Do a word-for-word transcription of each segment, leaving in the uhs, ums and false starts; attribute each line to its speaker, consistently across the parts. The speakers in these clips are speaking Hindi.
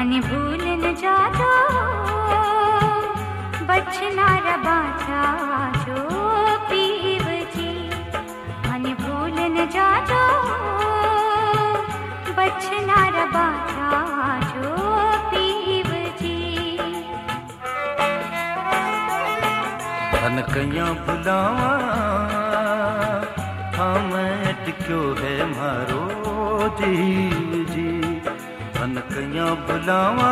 Speaker 1: मन भूल न जातो बचनार बाचा जो पीव जी। मन भूल न जातो बचनार बाचा जो पीव जी।
Speaker 2: धन कया बुलावा हम टिक्यो है मारो जीव जी। धन कया बुलावा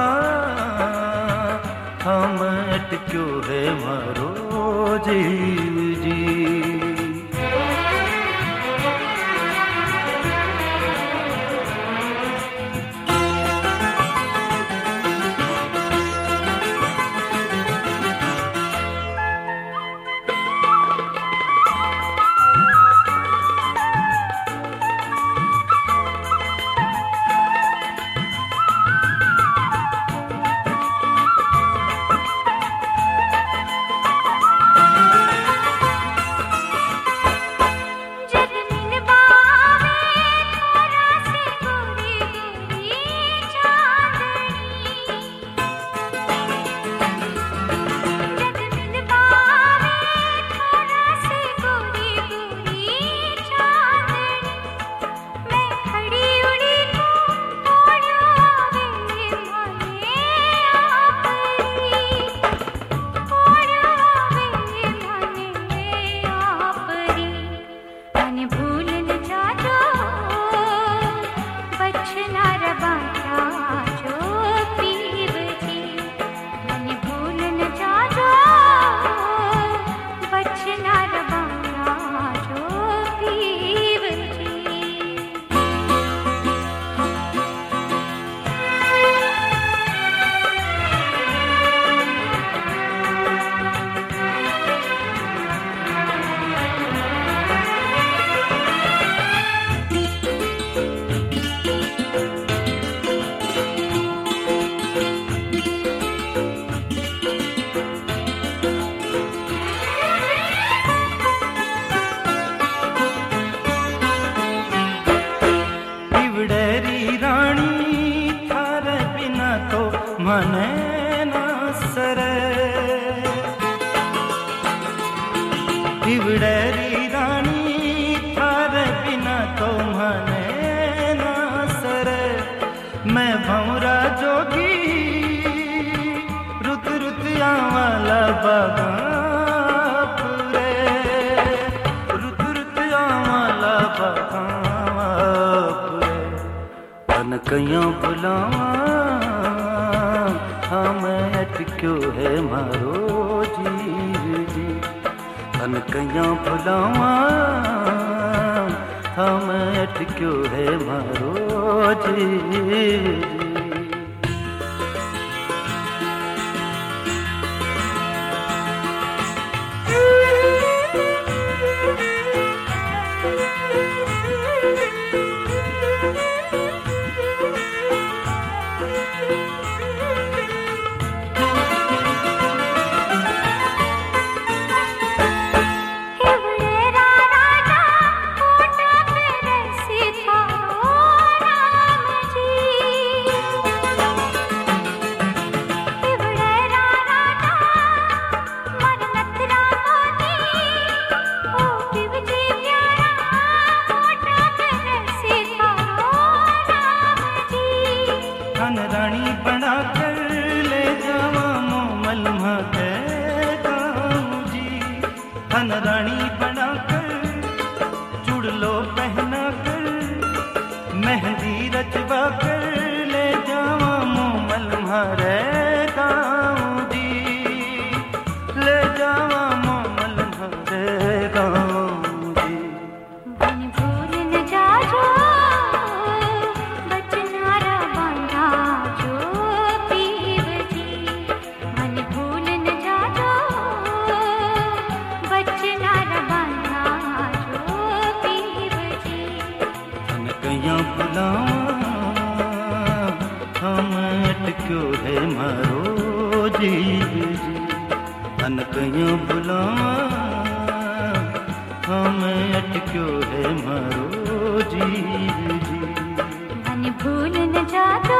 Speaker 2: हम टिक्यो है मारो जीव जी। मने न सरे दिवड़ेरी रानी थारे बिना तो मने न सरे। मैं भंवरा जोगी रुत रुत आवाला बागा पूरे रुत रुत आवाला बागा पूरे। तन कया बुलावा हम अटक्यो है मारो जीव जी। तन कया बुलावा हम अटक्यो है मारो जीव जी। रानी बना कर ले जावा मोमल माते गाँव जी। धन रानी बना कर जुड़ लो पहना कर मेहंदी रचवा कर ले जावा मोमल मारे गाँव जी। ले जावा मोमल मारे गाँव जी।
Speaker 1: मन भूल न जाजो बचनारा बांधा जो पीव जी। मन भूल न जाजो बचनारा बांधा जो पीव जी।
Speaker 2: तन कया बुलावा हम अटक्यो है मारो जीव जी। तन कया बुलावा हम अटक्यो है मारो जीव जी।
Speaker 1: मन भूल न जातो